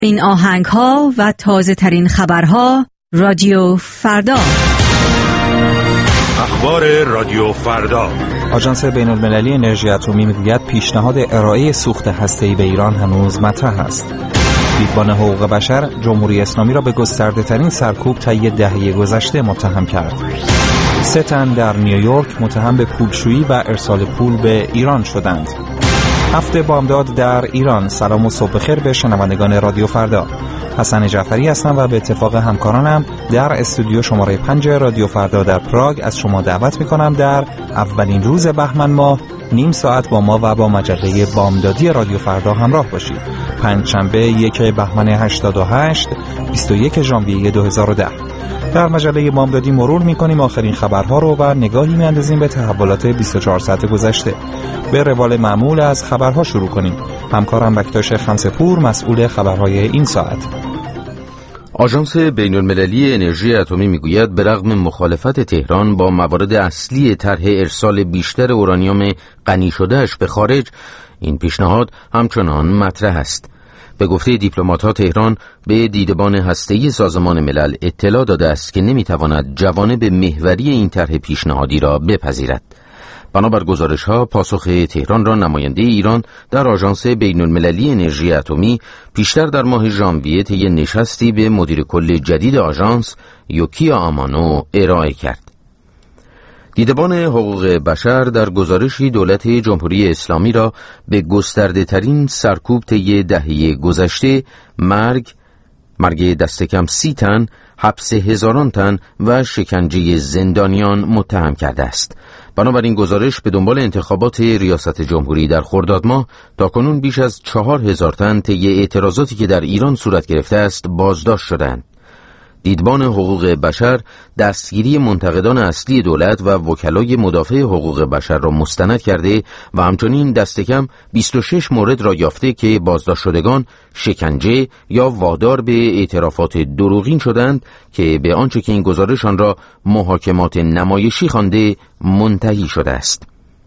این آهنگ‌ها و تازه ترین خبرها رادیو فردا. اخبار رادیو فردا. آژانس بین‌المللی انرژی اتمی میگوید پیشنهاد ارائه سوخت هسته‌ای به ایران هنوز مطرح است. دیدبان حقوق بشر جمهوری اسلامی را به گسترده‌ترین سرکوب طی دهه گذشته متهم کرد. 3 تن در نیویورک متهم به پولشویی و ارسال پول به ایران شدند. هفته بامداد در ایران. سلام و صبح بخیر به شنوندگان رادیو فردا. حسن جعفری هستم و به اتفاق همکارانم در استودیو شماره 5 رادیو فردا در پراگ از شما دعوت می‌کنم در اولین روز بهمن ماه نیم ساعت با ما و با مجله بامدادی رادیو فردا همراه باشید. پنجشنبه 1 بهمن 88 21 ژانویه 2010. در مجله بامدادی مرور می‌کنیم آخرین خبرها رو و نگاهی می‌اندازیم به تحولات 24 ساعت گذشته. به روال معمول از خبرها شروع کنیم. همکارم بکتاش خمسه‌پور مسئول خبرهای این ساعت. آژانس بین‌المللی انرژی اتمی میگوید به رغم مخالفت تهران با موارد اصلی طرح ارسال بیشتر اورانیوم غنی شده‌اش به خارج، این پیشنهاد همچنان مطرح است. به گفته دیپلمات‌ها تهران به دیدبان هسته‌ای سازمان ملل اطلاع داده است که نمی‌تواند جوانب محوری این طرح پیشنهادی را بپذیرد. بنابر گزارش‌ها پاسخ تهران را نماینده ایران در آژانس بین‌المللی انرژی اتمی پیشتر در ماه ژانویه طی نشستی به مدیر کل جدید آژانس یوکیا آمانو ارائه کرد. دیدبان حقوق بشر در گزارشی دولت جمهوری اسلامی را به گسترده‌ترین سرکوب طی دهه گذشته مرگ دست کم 30 تن، حبس هزاران تن و شکنجه زندانیان متهم کرده است. بنابراین گزارش به دنبال انتخابات ریاست جمهوری در خرداد ماه تاکنون بیش از 4000 تن طی اعتراضاتی که در ایران صورت گرفته است بازداشت شدند. دیدبان حقوق بشر دستگیری منتقدان اصلی دولت و وکلای مدافع حقوق بشر را مستند کرده و همچنین دست کم 26 مورد را یافته که بازداشت شدگان شکنجه یا وادار به اعترافات دروغین شدند که به آنچه که این گزارش آن را محاکمات نمایشی خوانده منتهی شده است.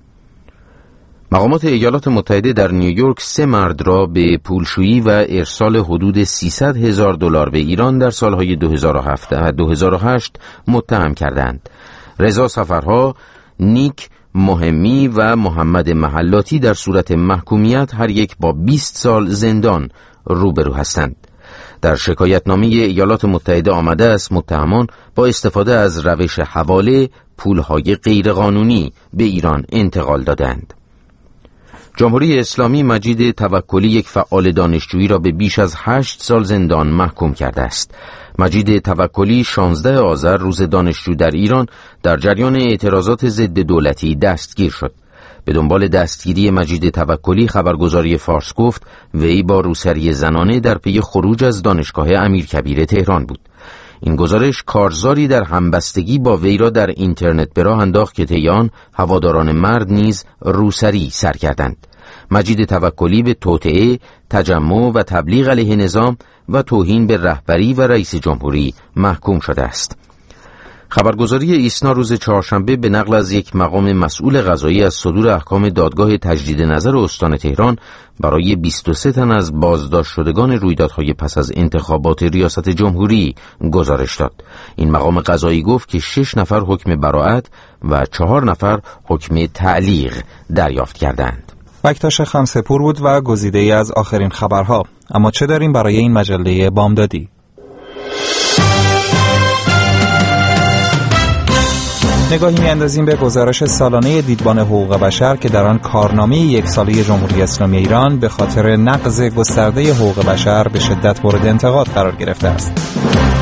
مقامات ایالات متحده در نیویورک 3 مرد را به پولشویی و ارسال حدود $300,000 به ایران در سالهای 2007 و 2008 متهم کردند. رضا سفرها، نیک مهمی و محمد محلاتی در صورت محکومیت هر یک با 20 سال زندان روبرو هستند. در شکایتنامه ایالات متحده آمده است متهمان با استفاده از روش حواله پولهای غیرقانونی به ایران انتقال دادند. جمهوری اسلامی مجید توکلی یک فعال دانشجویی را به بیش از 8 سال زندان محکوم کرده است. مجید توکلی 16 آذر روز دانشجو در ایران در جریان اعتراضات ضد دولتی دستگیر شد. به دنبال دستگیری مجید توکلی خبرگزاری فارس گفت وی با روسری زنانه در پی خروج از دانشگاه امیرکبیر تهران بود. این گزارش کارزاری در همبستگی با وی را در اینترنت به راه انداخت که طی آن هواداران مرد نیز روسری سر کردند. مجید توکلی به توطئه، تجمع و تبلیغ علیه نظام و توهین به رهبری و رئیس جمهوری محکوم شده است. خبرگزاری ایسنا روز چهارشنبه به نقل از یک مقام مسئول قضایی از صدور احکام دادگاه تجدید نظر استان تهران برای 23 تن از بازداشت شدگان رویدادهای پس از انتخابات ریاست جمهوری گزارش داد. این مقام قضایی گفت که 6 نفر حکم براءت و 4 نفر حکم تعلیق دریافت کردند. بکتاش خمسه‌پور بود و گزیده‌ای از آخرین خبرها. اما چه داریم برای این مجله بامدادی؟ نگاهی می‌اندازیم به گزارش سالانه دیدبان حقوق بشر که در آن کارنامه 1 ساله جمهوری اسلامی ایران به خاطر نقض گسترده حقوق بشر به شدت مورد انتقاد قرار گرفته است.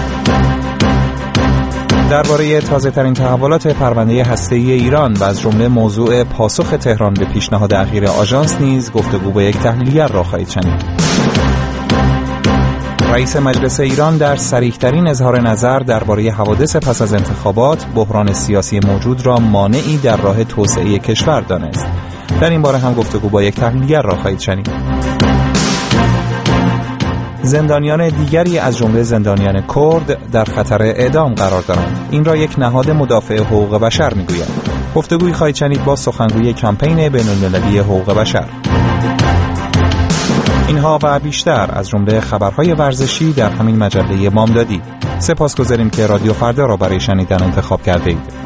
درباره تازه‌ترین تحولات پرونده هسته‌ای ایران و از جمله موضوع پاسخ تهران به پیشنهاد اخیر آژانس نیز گفتگو با یک تحلیلگر را خواهید شنید. رئیس مجلس ایران در صریح‌ترین اظهار نظر درباره حوادث پس از انتخابات بحران سیاسی موجود را مانعی در راه توسعه کشور دانست. در این باره هم گفتگو با یک تحلیلگر را خواهید شنید. زندانیان دیگری از جمله زندانیان کرد در خطر اعدام قرار دارند. این را یک نهاد مدافع حقوق بشر میگوید. گفتگویی خواهید شنید با سخنگوی کمپین بین‌المللی حقوق بشر. اینها و بیشتر از جمله خبرهای ورزشی در همین مجله بامدادی. سپاسگزاریم که رادیو فردا را برای شنیدن انتخاب کرده اید.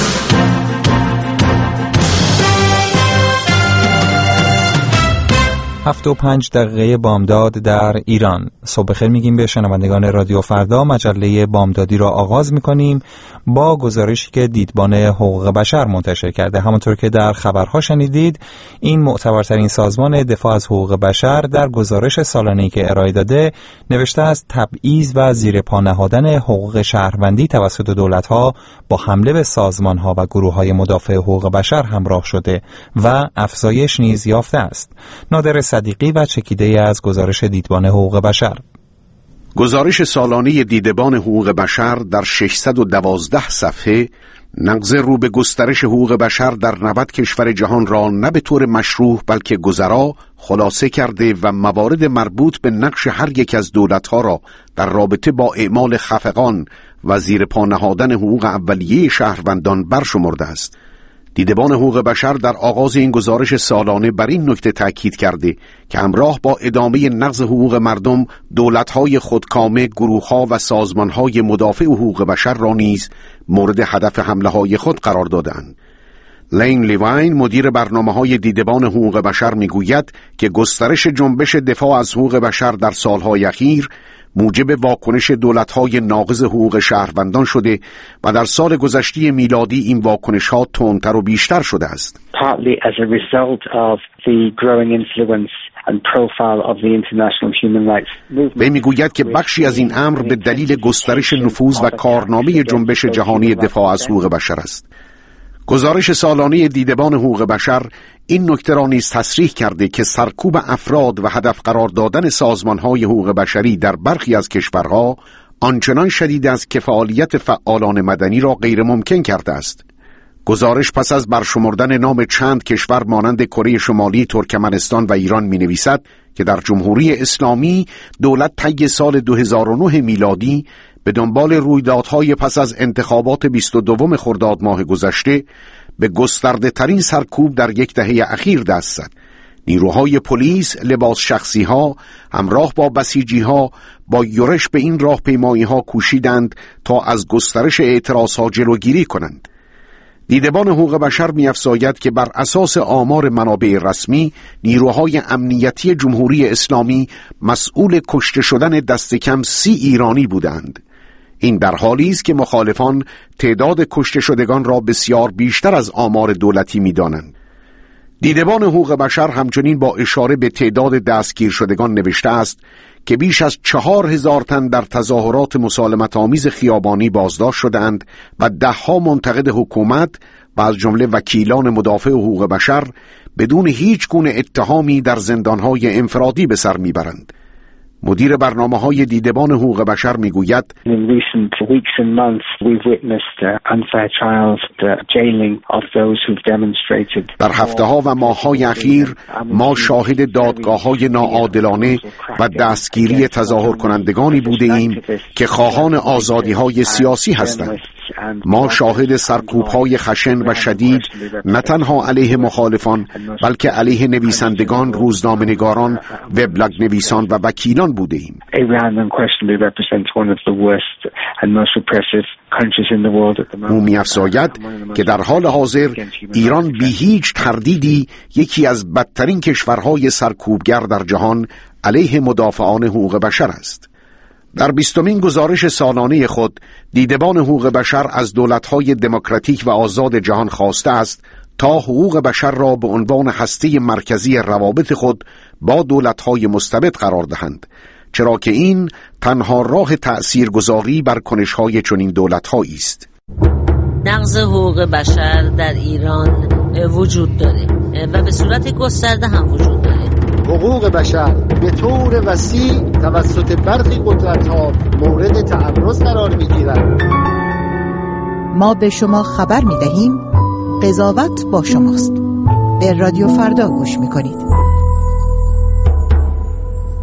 7:05 بامداد در ایران. صبح بخیر میگیم به شنوندگان رادیو فردا. مجله بامدادی را آغاز میکنیم با گزارشی که دیدبان حقوق بشر منتشر کرده. همونطور که در خبرها شنیدید، این معتبرترین سازمان دفاع از حقوق بشر در گزارش سالانه‌ای که ارائه داده نوشته است تبعیض و زیر پا نهادن حقوق شهروندی توسط دولت‌ها با حمله به سازمان‌ها و گروه‌های مدافع حقوق بشر همراه شده و افزایش نیز یافته است. نادر صدیقی و چکیده از گزارش دیدبان حقوق بشر. گزارش سالانه دیدبان حقوق بشر در 612 صفحه نقض رو به گسترش حقوق بشر در 90 کشور جهان را نه به طور مشروح بلکه گذرا خلاصه کرده و موارد مربوط به نقش هر یک از دولت‌ها را در رابطه با اعمال خفقان و زیر پا نهادن حقوق اولیه شهروندان برشمرده است. دیدبان حقوق بشر در آغاز این گزارش سالانه بر این نکته تأکید کرده که همراه با ادامه نقض حقوق مردم، دولت‌های خودکامه، گروه‌ها و سازمان‌های مدافع حقوق بشر را نیز مورد هدف حمله‌های خود قرار دادند. لین لیوین، مدیر برنامه‌های دیدبان حقوق بشر، می‌گوید که گسترش جنبش دفاع از حقوق بشر در سال‌های اخیر موجب واکنش دولت‌های ناقض حقوق شهروندان شده و در سال گذشته میلادی این واکنش‌ها تندتر و بیشتر شده است. Partly as a result of the growing influence and profile of the international human rights movement. وی میگوید که بخشی از این امر به دلیل گسترش نفوذ و کارنامه جنبش جهانی دفاع از حقوق بشر است. گزارش سالانه دیدبان حقوق بشر این نکته را نیز تصریح کرده که سرکوب افراد و هدف قرار دادن سازمان‌های حقوق بشری در برخی از کشورها آنچنان شدید است که فعالیت فعالان مدنی را غیر ممکن کرده است. گزارش پس از برشمردن نام چند کشور مانند کره شمالی، ترکمنستان و ایران می‌نویسد که در جمهوری اسلامی دولت طی سال 2009 میلادی به دنبال رویدادهای پس از انتخابات 22 خرداد ماه گذشته به گسترده ترین سرکوب در یک دهه اخیر دست زد. نیروهای پلیس، لباس شخصی ها همراه با بسیجی ها با یورش به این راهپیمایی ها کوشیدند تا از گسترش اعتراض ها جلوگیری کنند. دیدبان حقوق بشر می‌افزاید که بر اساس آمار منابع رسمی، نیروهای امنیتی جمهوری اسلامی مسئول کشته شدن دست کم 30 ایرانی بودند. این در حالی است که مخالفان تعداد کشته شدگان را بسیار بیشتر از آمار دولتی می‌دانند. دیدبان حقوق بشر همچنین با اشاره به تعداد دستگیر شدگان نوشته است که بیش از 4000 تن در تظاهرات مسالمت‌آمیز خیابانی بازداشت شدند و ده‌ها منتقد حکومت و از جمله وکیلان مدافع حقوق بشر بدون هیچ گونه اتهامی در زندان‌های انفرادی به سر میبرند. مدیر برنامه‌های دیدبان حقوق بشر میگوید در هفته‌ها و ماه‌های اخیر ما شاهد دادگاه‌های ناعادلانه و دستگیری تظاهر کنندگانی بوده ایم که خواهان آزادی‌های سیاسی هستند. ما شاهد سرکوب‌های خشن و شدید نه تنها علیه مخالفان بلکه علیه نویسندگان، روزنامه‌نگاران، وبلاگ نویسان و وکیلان بوده ایم. او می‌افزاید که در حال حاضر ایران بی هیچ تردیدی یکی از بدترین کشورهای سرکوبگر در جهان علیه مدافعان حقوق بشر است. در 20مین گزارش سالانه خود، دیدبان حقوق بشر از دولت‌های دموکراتیک و آزاد جهان خواسته است تا حقوق بشر را به عنوان هسته مرکزی روابط خود با دولت‌های مستبد قرار دهند، چرا که این تنها راه تأثیرگذاری بر کنش‌های چنین دولت‌هایی است. نقض حقوق بشر در ایران وجود داره و به صورت گسترده هم وجود داره. حقوق بشر به طور وسیع توسط برخی قدرت‌ها مورد تعرض قرار می‌گیرند. ما به شما خبر می‌دهیم قضاوت با شماست. به رادیو فردا گوش می‌کنید.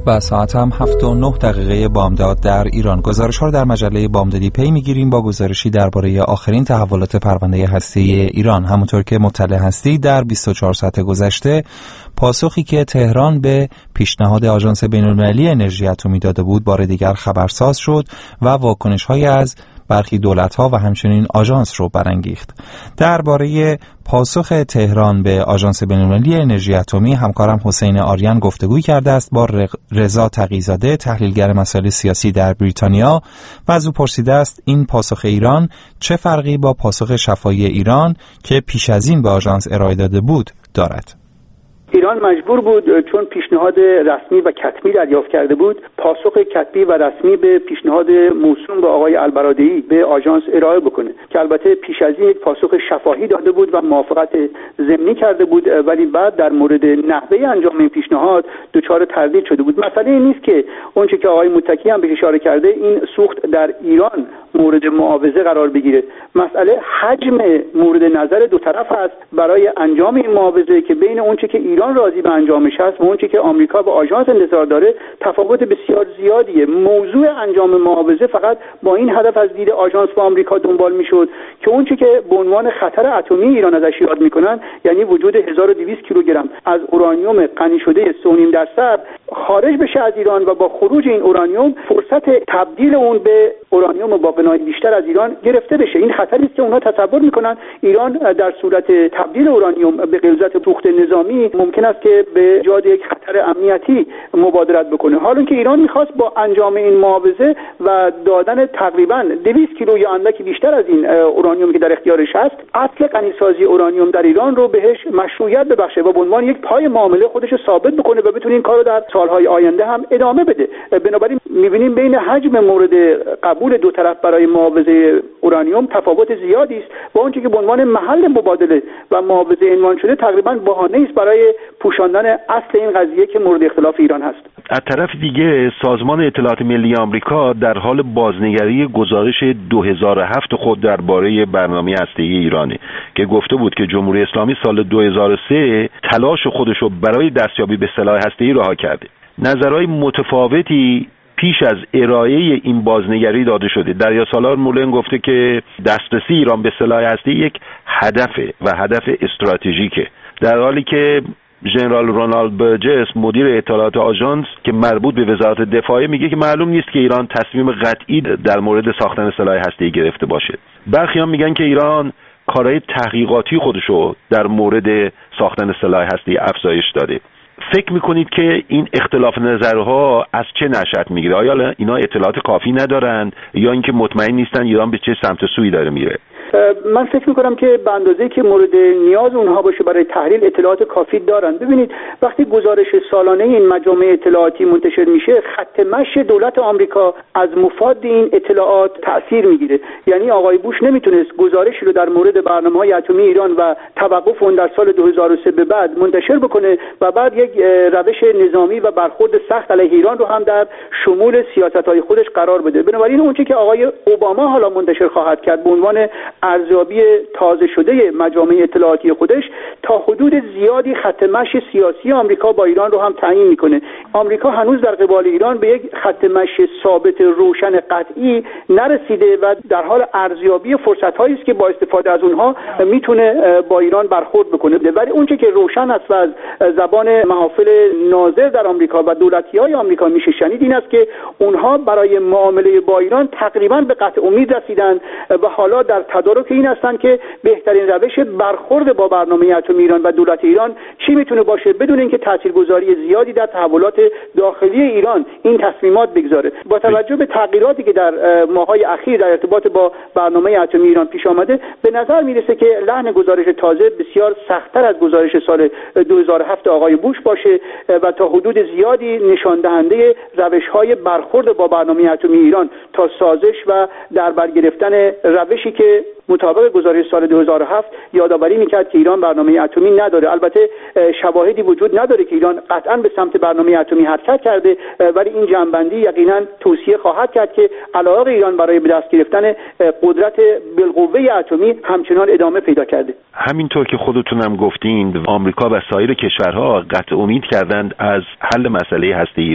و ساعت هم 7:09 بامداد در ایران. گزارش‌ها رو در مجله بامدادی پی می‌گیریم با گزارشی درباره آخرین تحولات پرونده هسته‌ای ایران. همونطور که مطلع هستید در 24 ساعت گذشته پاسخی که تهران به پیشنهاد آژانس بین‌المللی انرژی اتمی داده بود بار دیگر خبرساز شد و واکنش‌هایی از برخی دولت‌ها و همچنین آژانس رو برانگیخت. درباره پاسخ تهران به آژانس بین‌المللی انرژی اتمی همکارم حسین آریان گفتگوی کرده است با رضا تقی‌زاده، تحلیلگر مسائل سیاسی در بریتانیا، و از او پرسیده است این پاسخ ایران چه فرقی با پاسخ شفاهی ایران که پیش از این به آژانس ارائه داده بود دارد. ایران مجبور بود چون پیشنهاد رسمی و کتبی دریافت کرده بود پاسخ کتبی و رسمی به پیشنهاد موسوم به آقای البرادعی به آژانس ارائه بکنه که البته پیش از این یک پاسخ شفاهی داده بود و موافقت ضمنی کرده بود، ولی بعد در مورد نحوه انجام این پیشنهاد دچار تردید شده بود. مسئله این نیست که اونچه که آقای متکی هم بهش اشاره کرده این سوخت در ایران مورد معاوضه قرار بگیره. مسئله حجم مورد نظر دو طرف است برای انجام این معاوضه که بین اونچه که ایران راضی به انجامش هست و اونچه که آمریکا به آژانس انتظار داره تفاوت بسیار زیادیه. موضوع انجام معاوضه فقط با این هدف از دید آژانس و آمریکا دنبال میشد که اونچه که به عنوان خطر اتمی ایران ازش یاد میکنن، یعنی وجود 1200 کیلوگرم از اورانیوم غنی شده 3.5% خارج بشه از ایران و با خروج این اورانیوم فرصت تبدیل اون به اورانیوم با غنای بیشتر از ایران گرفته بشه. این خطری است که اونها تصور میکنن ایران در صورت تبدیل اورانیوم به غلظت سوخت نظامی ممکن است که به ایجاد یک خطر امنیتی مبادرت بکنه، حالا که ایران میخواست با انجام این معاوضه و دادن تقریبا 200 کیلو یا اندکی بیشتر از این اورانیوم که در اختیارش هست اصل غنیسازی اورانیوم در ایران رو بهش مشروعیت ببخشه و به عنوان یک پای معامله خودش رو ثابت بکنه و بتونه این کارو در سالهای آینده هم ادامه بده. بنابراین میبینیم بین حجم مورد قبول دو طرف برای معاوضه اورانیوم تفاوت زیادی است و اونچه که به عنوان محل مبادله و معاوضه عنوان شده تقریبا بهانه‌ای است برای پوشاندن اصل این قضیه که مورد اختلاف ایران هست. از طرف دیگه سازمان اطلاعات ملی آمریکا در حال بازنگری گزارش 2007 خود درباره برنامه هسته‌ای ایرانه که گفته بود که جمهوری اسلامی سال 2003 تلاش خودش رو برای دستیابی به سلاح هسته‌ای رها کرده. نظرهای متفاوتی پیش از ارائه این بازنگری داده شده. دریاسالار مولن گفته که دسترسی ایران به سلاح هسته‌ای یک هدفه و هدف استراتژیکه، در حالی که ژنرال رونالد برجس مدیر اطلاعات آژانس که مربوط به وزارت دفاع میگه که معلوم نیست که ایران تصمیم قطعی در مورد ساختن سلاح هسته‌ای گرفته باشه. برخی هم میگن که ایران کارهای تحقیقاتی خودشو در مورد ساختن سلاح هسته‌ای افزایش داده. فکر میکنید که این اختلاف نظرها از چه نشأت میگیره؟ آیا اینا اطلاعات کافی ندارن یا اینکه مطمئن نیستن ایران به چه سمت سوی داره میره؟ من فکر میکنم که به اندازه‌ای که مورد نیاز اونها باشه برای تحلیل اطلاعات کافی دارن. ببینید وقتی گزارش سالانه این مجامع اطلاعاتی منتشر میشه خط مشی دولت آمریکا از مفاد این اطلاعات تأثیر میگیره. یعنی آقای بوش نمیتونست گزارشی رو در مورد برنامه‌های اتمی ایران و توقف اون در سال 2003 به بعد منتشر بکنه و بعد یک روش نظامی و برخورد سخت علیه ایران رو هم در شمول سیاست‌های خودش قرار بده. بنابراین اون چیزی که آقای اوباما حالا منتشر خواهد کرد به عنوان ارزیابی تازه شده مجامع اطلاعاتی خودش تا حدود زیادی خط مشی سیاسی آمریکا با ایران رو هم تعیین میکنه. آمریکا هنوز در قبال ایران به یک خط مشی ثابت روشن قطعی نرسیده و در حال ارزیابی فرصت‌هایی است که با استفاده از اونها میتونه با ایران برخورد بکنه. ولی اون چیزی که روشن است و از زبان محافل ناظر در آمریکا و دولتی‌های آمریکا میشه شنید این است که اونها برای معامله با ایران تقریبا به قطع امید رسیدند و حالا در تدارک این هستند که بهترین روش برخورد با برنامه اتمی ایران و دولت ایران چی میتونه باشه بدون اینکه تاثیرگذاری زیادی در تحولات داخلی ایران این تصمیمات بگذاره. با توجه به تغییراتی که در ماه‌های اخیر در ارتباط با برنامه اتمی ایران پیش آمده به نظر میرسه که لحن گزارش تازه بسیار سخت‌تر از گزارش سال 2007 آقای بوش باشه و تا حدود زیادی نشان دهنده روش‌های برخورد با برنامه اتمی ایران تا سازش و در بر گرفتن روشی که مطابق گزارش سال 2007 یادآوری میکرد که ایران برنامه اتمی نداره. البته شواهدی وجود نداره که ایران قطعاً به سمت برنامه اتمی حرکت کرده، ولی این جنبندی یقیناً توصیه خواهد کرد که علاقه ایران برای به دست گرفتن قدرت بالقوه اتمی همچنان ادامه پیدا کرده. همینطور که خودتون هم گفتین آمریکا و سایر کشورها قطع امید کردند از حل مسئله هسته ایران.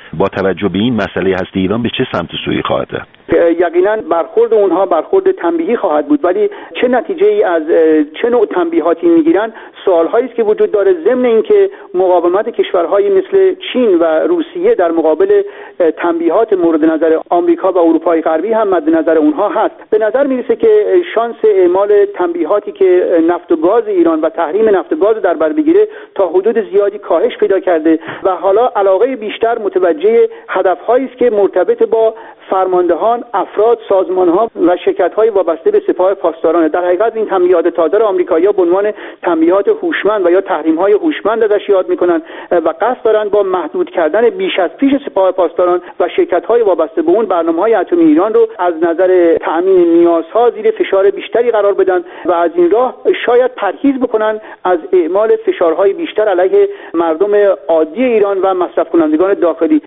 با توجه به این مسئله هسته ایران به چه سمت سویی خواهد رفت؟ یقینا برخورد اونها برخورد تنبیهی خواهد بود، ولی چه نتیجه‌ای از چه نوع تنبیهاتی میگیرن سوال‌هایی است که وجود داره، ضمن اینکه مقاومت کشورهایی مثل چین و روسیه در مقابل تنبیهات مورد نظر آمریکا و اروپای غربی هم مد نظر اونها هست. به نظر میرسه که شانس اعمال تنبیهاتی که نفت و گاز ایران و تحریم نفت و گاز در بر بگیره تا حدود زیادی کاهش پیدا کرده و حالا علاقه بیشتر متوجه هدف‌هایی است که مرتبط با فرماندهان، افراد، سازمان‌ها و شرکت‌های وابسته به سپاه پاسداران. در حقیقت این تنبیهات تازه آمریکایی‌ها به عنوان تنبیهات هوشمند و یا تحریم‌های هوشمند ازش یاد می‌کنن و قصد دارن با محدود کردن بیش از پیش سپاه پاسداران و شرکت‌های وابسته به اون برنامه‌های اتمی ایران رو از نظر تأمین نیازها زیر فشار بیشتری قرار بدن و از این راه شاید پرهیز بکنن از اعمال فشارهای بیشتر علیه مردم عادی ایران و مصرف کنندگان داخلی.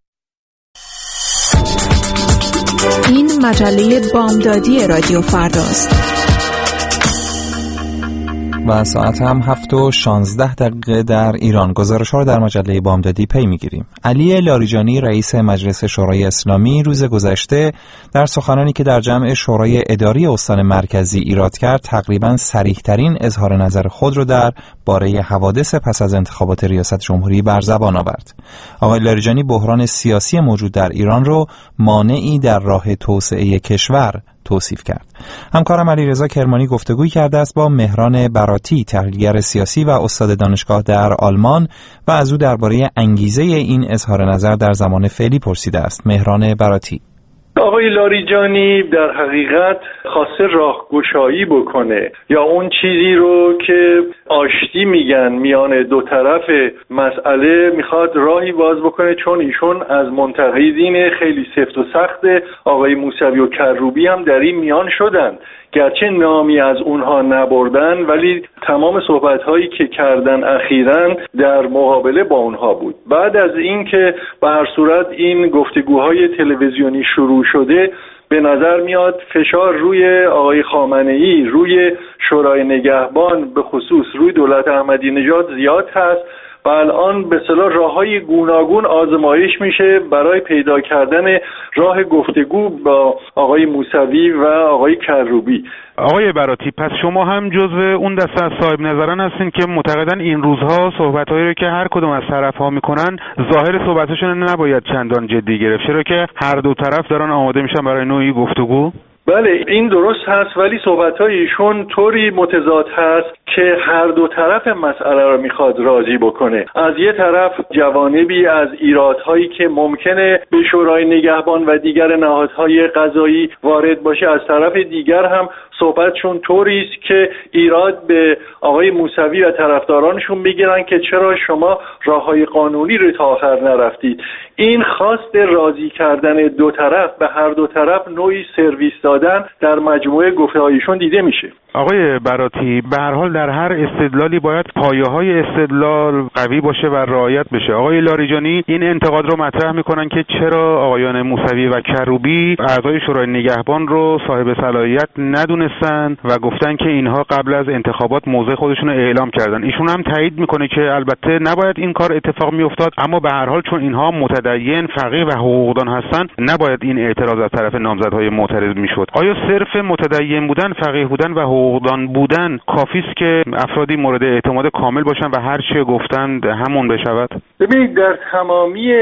این مجله بامدادی رادیو فرداست. و ساعت هم 7:16 در ایران. گزارش‌ها رو در مجله بامدادی پی می‌گیریم. علی لاریجانی رئیس مجلس شورای اسلامی روز گذشته در سخنانی که در جمع شورای اداری استان مرکزی ایراد کرد تقریباً صریح‌ترین اظهار نظر خود رو در باره حوادث پس از انتخابات ریاست جمهوری بر زبان آورد. آقای لاریجانی بحران سیاسی موجود در ایران رو مانعی در راه توسعه کشور توصیف کرد. همکارم علیرضا کرمانی گفتگوی کرده است با مهران براتی، تحلیلگر سیاسی و استاد دانشگاه در آلمان و از او درباره انگیزه این اظهار نظر در زمان فعلی پرسیده است. مهران براتی: آقای لاریجانی در حقیقت خواسته راهگشایی بکنه یا اون چیزی رو که آشتی میگن میان دو طرف مسئله میخواد راهی باز بکنه، چون ایشون از منتقدین خیلی سفت و سخت آقای موسوی و کروبی هم در این میان شدن، گرچه نامی از اونها نبردن ولی تمام صحبت‌هایی که کردن اخیراً در مقابله با اونها بود. بعد از این که به هر صورت این گفتگوهای تلویزیونی شروع شده به نظر میاد فشار روی آقای خامنه‌ای، روی شورای نگهبان، به خصوص روی دولت احمدی نژاد زیاد هست و الان به اصطلاح راه‌های گوناگون آزمایش میشه برای پیدا کردن راه گفتگو با آقای موسوی و آقای کروبی. آقای براتی، پس شما هم جزو اون دسته از صاحب نظران هستین که معتقدن این روزها صحبت‌هایی رو که هر کدوم از طرف‌ها میکنن ظاهر صحبتشون نباید چندان جدی گرفت، چرا که هر دو طرف دارن آماده میشن برای نوعی گفتگو؟ بله این درست هست، ولی صحبت‌های ایشون طوری متضاد هست که هر دو طرف مسئله رو میخواد راضی بکنه. از یه طرف جوانبی از ایرادهایی که ممکنه به شورای نگهبان و دیگر نهادهای قضایی وارد باشه، از طرف دیگر هم صحبتشون طوری است که ایراد به آقای موسوی و طرفدارانشون میگیرن که چرا شما راههای قانونی رو تا آخر نرفتید. این خواست راضی کردن دو طرف به هر دو طرف نوعی سرویس دادن در مجموعه گفته‌هایشون دیده میشه. آقای براتی، به هر حال در هر استدلالی باید پایه‌های استدلال قوی باشه و رعایت بشه. آقای لاریجانی این انتقاد رو مطرح میکنن که چرا آقایان موسوی و کروبی اعضای شورای نگهبان رو صاحب صلاحیت ندونستن و گفتن که اینها قبل از انتخابات موضع خودشون رو اعلام کردن. ایشون هم تایید میکنه که البته نباید این کار اتفاق میافتاد، اما به هر حال چون اینها متدین، فقیه و حقوقدان هستن نباید این اعتراض از طرف نامزدهای معترض میشد. آیا صرف متدین بودن، فقیه بودن و حقوقدان بودن کافی است که افرادی مورد اعتماد کامل باشن و هر چی گفتند همون بشود؟ ببینید در تمامی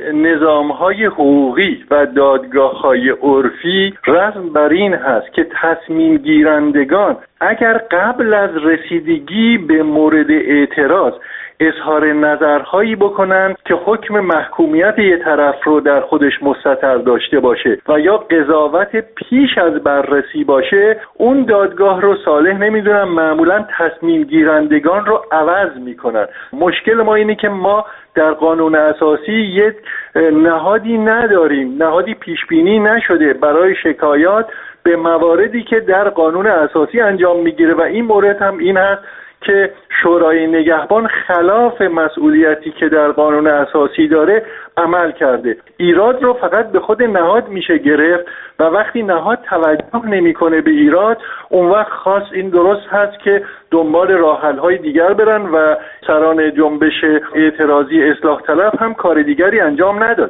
نظام‌های حقوقی و دادگاه‌های عرفی رسم بر این هست که تصمیم گیرندگان اگر قبل از رسیدگی به مورد اعتراض اظهار نظرهایی بکنن که حکم محکومیت یه طرف رو در خودش مستتر داشته باشه و یا قضاوت پیش از بررسی باشه، اون دادگاه رو صالح نمیدونن، معمولا تصمیم گیرندگان رو عوض میکنن. مشکل ما اینه که ما در قانون اساسی یک نهادی نداریم، نهادی پیشبینی نشده برای شکایات به مواردی که در قانون اساسی انجام میگیره و این مورد هم این هست که شورای نگهبان خلاف مسئولیتی که در قانون اساسی داره عمل کرده. ایراد رو فقط به خود نهاد میشه گرفت و وقتی نهاد توجه نمیکنه به ایراد، اون وقت خاص این درست هست که دنبال راه‌حل‌های دیگر برن و سران جنبش اعتراضی اصلاح طلب هم کار دیگری انجام ندادن.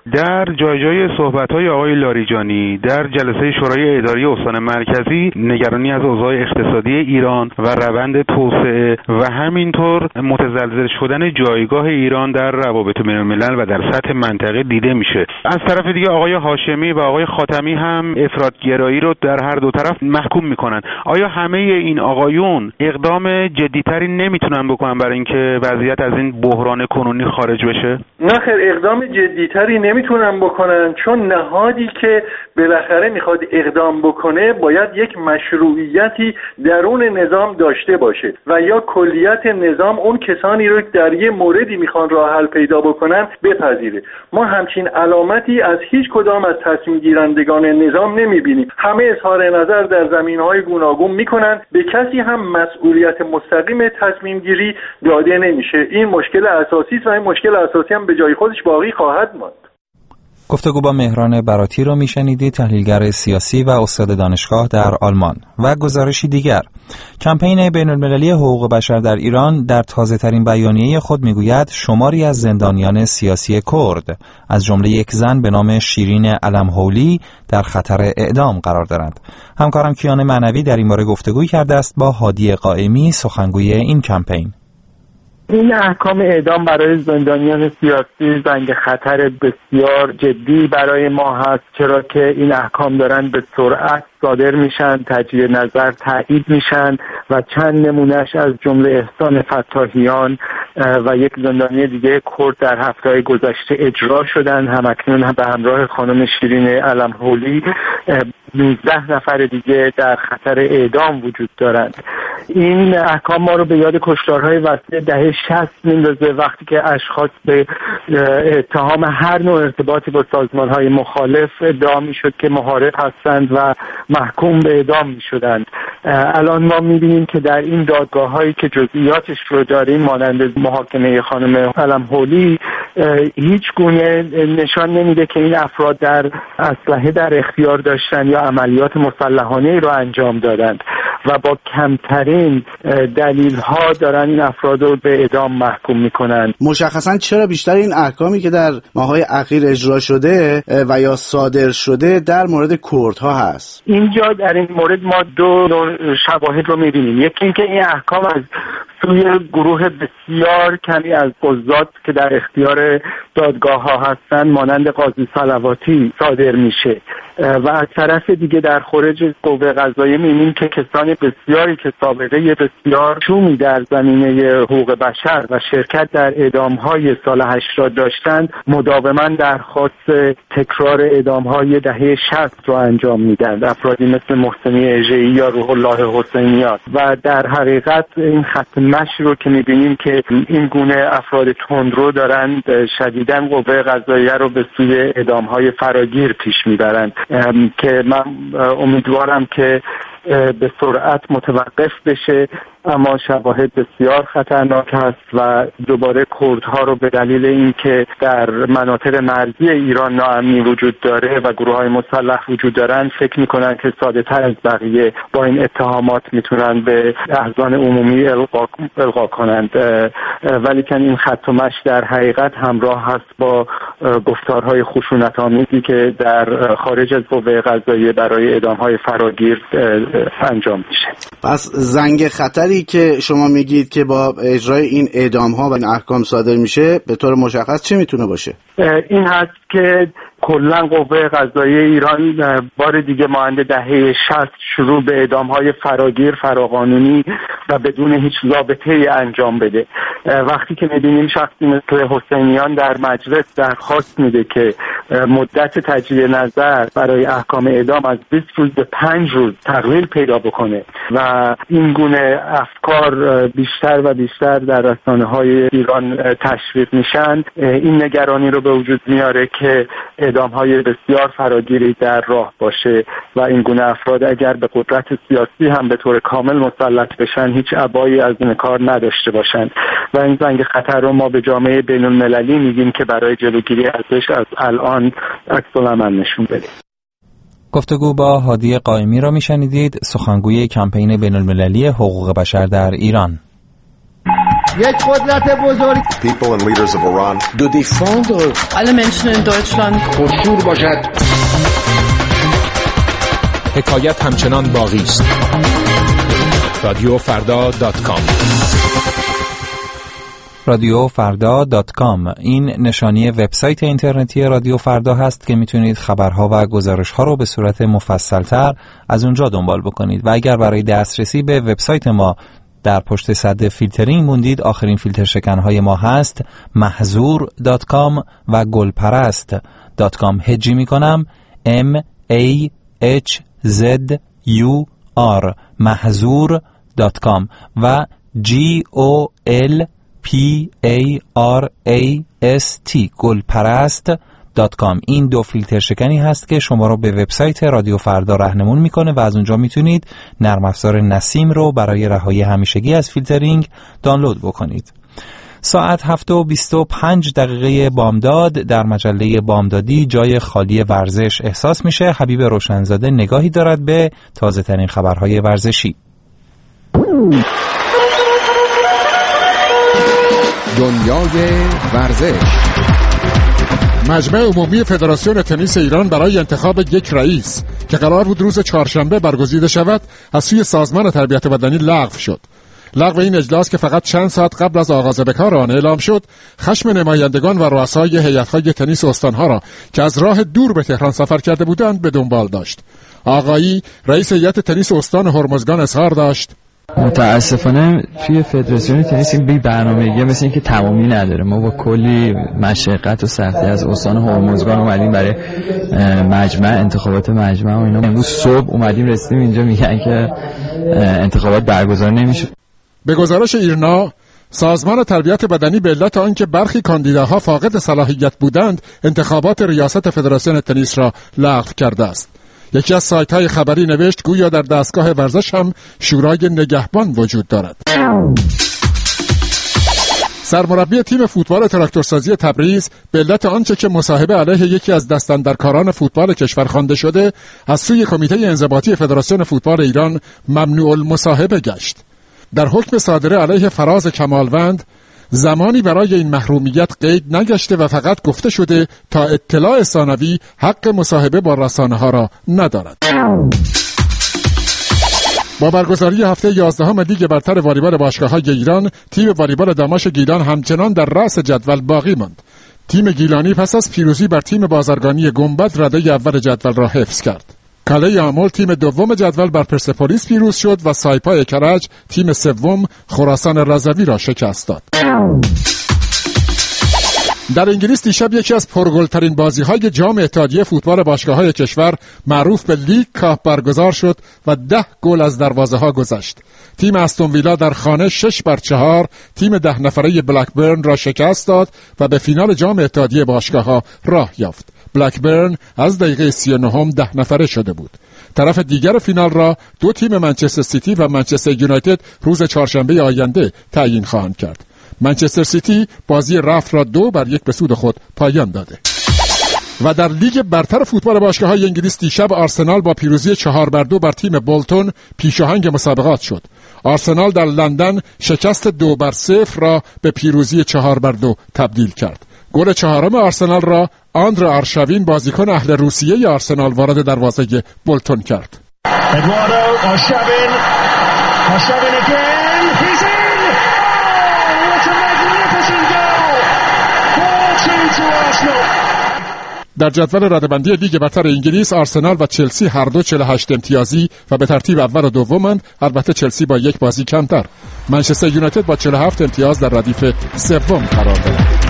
در جای صحبت‌های آقای لاریجانی در جلسه شورای اداری استان مرکزی نگرانی از اوضاع اقتصادی ایران و روند توسعه و همینطور متزلزل شدن جایگاه ایران در روابط بین‌الملل و در سطح منطقه دیده میشه. از طرف دیگه آقای هاشمی و آقای خاتمی هم افراط‌گرایی رو در هر دو طرف محکوم میکنن. آیا همه این آقایون اقدام جدی‌تری نمیتونن بکنن برای اینکه وضعیت از این بحران کنونی خارج بشه؟ نه خیر، اقدام جدی‌تری نمیتونن بکنن، چون نهادی که بالاخره میخواد اقدام بکنه باید یک مشروعیتی درون نظام داشته باشه و یا کلیت نظام اون کسانی رو در یه موردی میخوان راه حل پیدا بکنن بپذیره. ما همچین علامتی از هیچ کدام از تصمیم گیرندگان نظام نمیبینیم. همه اظهار نظر در زمینهای گوناگون میکنن، به کسی هم مسئولیت مستقیم تصمیم گیری داده نمیشه. این مشکل اساسی است و این مشکل اساسی هم به جای خودش باقی خواهد ماند. گفتگو با مهران براتی رو میشنیدید، تحلیلگر سیاسی و استاد دانشگاه در آلمان. و گزارشی دیگر، کمپین بین‌المللی حقوق بشر در ایران در تازه‌ترین بیانیه خود میگوید شماری از زندانیان سیاسی کرد از جمله یک زن به نام شیرین علم‌هولی در خطر اعدام قرار دارند. همکارم کیان معنوی در این باره گفتگویی کرده است با هادی قائمی، سخنگوی این کمپین. این احکام اعدام برای زندانیان سیاسی زنگ خطر بسیار جدی برای ما هست، چرا که این احکام دارن به سرعت صادر میشن، تجدید نظر تایید میشن و چند نمونهش از جمله احسان فتاحیان و یک زندانی دیگه کرد در هفته‌های گذشته اجرا شدن. همکنون به همراه خانم شیرین علم‌هولی 19 نفر دیگه در خطر اعدام وجود دارند. این احکام ما رو به یاد کشتارهای وسیع دهه 60 میندازه، وقتی که اشخاص به اتهام هر نوع ارتباطی با سازمان‌های مخالف ادعا میشد که محارب هستند و محکوم به اعدام میشدند. الان ما میبینیم که در این دادگاه‌هایی که جزئیاتش رو داریم، مانند محاکمه خانم علم‌هولی، هیچ گونه نشان نمیده که این افراد در اسلحه در اختیار داشتن یا عملیات مسلحانه رو انجام دادند و با کمترین دلیل‌ها دارن این افراد رو به اعدام محکوم میکنن. مشخصاً چرا بیشتر این احکامی که در ماه‌های اخیر اجرا شده و یا صادر شده در مورد کردها هست؟ اینجا در این مورد ما دو شواهد رو میبینیم. یکی اینکه این احکام از سوی گروه بسیار کمی از قضات که در اختیار دادگاه ها هستند، مانند قاضی صلواتی، صادر میشه و از طرف دیگه در خارج قوه قضاییه میبینیم که کسان بسیاری که سابقه بسیار شومی در زمینه حقوق بشر و شرکت در اعدام‌های سال 80 داشتند، مداوما درخواست تکرار اعدام‌های دهه 60 رو انجام میدن، افرادی مثل محسنی اژه‌ای یا روح الله حسینیان. و در حقیقت این خط مشی رو که میبینیم که این گونه افراد تندرو دارند شدیداً قوه قضاییه رو به سوی اعدام‌های فراگیر پیش میبرند که من امیدوارم که به سرعت متوقف بشه، اما شواهد بسیار خطرناک هست و دوباره کردها رو به دلیل اینکه در مناطق مرزی ایران ناامنی وجود داره و گروه‌های مسلح وجود دارن، فکر میکنن که ساده‌تر از بقیه با این اتهامات میتونن به احزان عمومی القا کنند، ولی که این خط و مشی در حقیقت همراه هست با گفتارهای خشونت‌آمیزی که در خارج از قوه قضاییه برای اعدام‌های فراگیر انجام میشه. پس زنگ خطری که شما میگید که با اجرای این اعدام‌ها و این احکام صادر میشه به طور مشخص چه میتونه باشه؟ این هست که کلا قوه قضاییه ایران بار دیگه مانند دهه 60 شروع به اعدام‌های فراگیر، فراقانونی و بدون هیچ ضابطه‌ای انجام بده. وقتی که می‌بینیم شخصی مثل حسینیان در مجلس درخواست میده که مدت تجدید نظر برای احکام اعدام از 20 روز به 5 روز تقلیل پیدا بکنه و این گونه افکار بیشتر و بیشتر در رسانه‌های ایران تشویق میشن، این نگرانی رو به وجود میاره که اعدام‌های بسیار فراگیری در راه باشه و این گونه افراد اگر به قدرت سیاسی هم به طور کامل مسلط بشن هیچ ابایی از این کار نداشته باشند و این زنگ خطر رو ما به جامعه بین‌المللی میگیم که برای جلوگیری ازش از الان عکس‌العمل نشون بدیم. گفتگو با هادی قائمی را میشنیدید، سخنگوی کمپین بین‌المللی حقوق بشر در ایران. یک قدرت بزرگ. People and leaders of Iran do defend alle Menschen in Deutschland خشوع باشد. حکایت همچنان باقی است. رادیوفردا.com رادیوفردا.com این نشانی وبسایت اینترنتی رادیو فردا هست که میتونید خبرها و گزارش‌ها رو به صورت مفصل‌تر از اونجا دنبال بکنید و اگر برای دسترسی به وبسایت ما در پشت سد فیلترینگ موندید، آخرین فیلتر شکن‌های ما هست mahzur.com و gulparast.com. هجی میکنم mahzur mahzur.com و GOLPARAST gulparast.com. این دو فیلتر شکنی هست که شما رو به وبسایت رادیو فردا راهنمون میکنه و از اونجا میتونید نرم افزار نسیم رو برای رهایی همیشگی از فیلترینگ دانلود بکنید. ساعت 7:25 بامداد در مجله بامدادی جای خالی ورزش احساس میشه. حبیب روشنزاده نگاهی دارد به تازه ترین خبرهای ورزشی. دنیای ورزش. مجمع عمومی فدراسیون تنیس ایران برای انتخاب یک رئیس که قرار بود روز چهارشنبه برگزیده شود از سوی سازمان تربیت بدنی لغو شد. لغو این اجلاس که فقط چند ساعت قبل از آغاز به کار آن اعلام شد، خشم نمایندگان و رؤسای هیئت‌های تنیس استان‌ها را که از راه دور به تهران سفر کرده بودند به دنبال داشت. آقایی رئیس هیئت تنیس استان هرمزگان اظهار داشت: متاسفانه توی فدراسیون تنیس این بی برنامه‌ای مثل این که تمامی نداره. ما با کلی مشقت و سختی از استان هرمزگان اومدیم برای مجمع، انتخابات مجمع و اینا. امروز صبح اومدیم رسیدیم اینجا میگن که انتخابات برگزار نمیشه. به گزارش ایرنا، سازمان تربیت بدنی به علت آنکه برخی کاندیداها فاقد صلاحیت بودند، انتخابات ریاست فدراسیون تنیس را لغو کرده است. یکی از سایت‌های خبری نوشت گویا در دستگاه ورزش هم شورای نگهبان وجود دارد. سرمربی تیم فوتبال تراکتورسازی تبریز به علت آنچه که مصاحبه علیه یکی از دستاندرکاران فوتبال کشور خوانده شده، از سوی کمیته انضباطی فدراسیون فوتبال ایران ممنوع المصاحبه گشت. در حکم صادره علیه فراز کمالوند زمانی برای این محرومیت قید نگشته و فقط گفته شده تا اطلاع ثانوی حق مصاحبه با رسانه‌ها را ندارد. با برگزاری هفته 11 لیگ برتر والیبال باشگاه‌های ایران، تیم والیبال داماش گیلان همچنان در رأس جدول باقی ماند. تیم گیلانی پس از پیروزی بر تیم بازرگانی گنبد رده اول جدول را حفظ کرد. کاله آمل تیم دوم جدول بر پرسپولیس پیروز شد و سایپای کرج تیم سوم خراسان رضوی را شکست داد. در انگلیس دیشب یکی از پرگل‌ترین بازی‌های جام اتحادیه فوتبال باشگاه‌های کشور معروف به لیگ کاپ برگزار شد و 10 گل از دروازه‌ها گذشت. تیم استون ویلا در خانه 6-4 تیم 10 نفره بلکبرن را شکست داد و به فینال جام اتحادیه باشگاه‌ها راه یافت. بلکبرن از دقیقه 39 10 نفره شده بود. طرف دیگر فینال را دو تیم منچستر سیتی و منچستر یونایتد روز چهارشنبه آینده تعیین خواهند کرد. منچستر سیتی بازی رفت را 2-1 به سود خود پایان داده. و در لیگ برتر فوتبال باشگاه‌های انگلیس دیشب آرسنال با پیروزی 4-2 بر تیم بولتون پیشاهنگ مسابقات شد. آرسنال در لندن شکست 2-0 را به پیروزی 4-2 تبدیل کرد. گل چهارم آرسنال را آندر آرشاوین بازیکن اهل روسیه آرسنال وارد دروازه بولتون کرد. در جدول رده‌بندی لیگ برتر انگلیس آرسنال و چلسی هر دو 48 امتیازی و به ترتیب اول و دومند، البته چلسی با یک بازی کمتر. منچستر یونایتد با 47 امتیاز در ردیف سوم قرار دارد.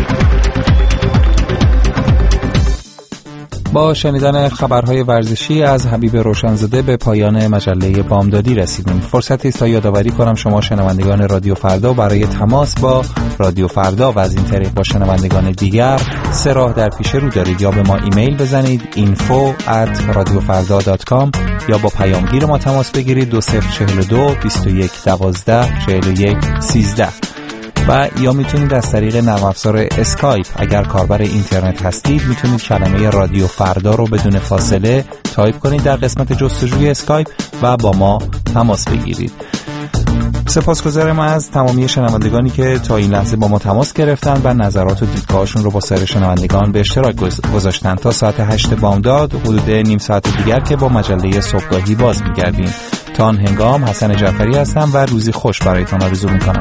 با شنیدن خبرهای ورزشی از حبیب روشنزاده به پایان مجله بامدادی رسیدیم. فرصتی است تا یادآوری کنم شما شنوندگان رادیو فردا برای تماس با رادیو فردا و از این طریق با شنوندگان دیگر 3 راه در پیش رو دارید. یا به ما ایمیل بزنید info@radiofarda.com یا با پیامگیر ما تماس بگیرید 2042 21 12 41 13 و یا میتونید از طریق نرم افزار اسکایپ اگر کاربر اینترنت هستید میتونید کلمه رادیو فردا رو بدون فاصله تایپ کنید در قسمت جستجوی اسکایپ و با ما تماس بگیرید. سپاسگزارم از تمامی شنوندگانی که تا این لحظه با ما تماس گرفتن و نظرات و دیدگاهشون رو با سایر شنوندگان به اشتراک گذاشتن. تا ساعت 8 بامداد حدود نیم ساعت دیگر که با مجله صبحگاهی باز می‌گردیم. تا آن هنگام حسن جعفری هستم و روزی خوش برایتان آرزو می‌کنم.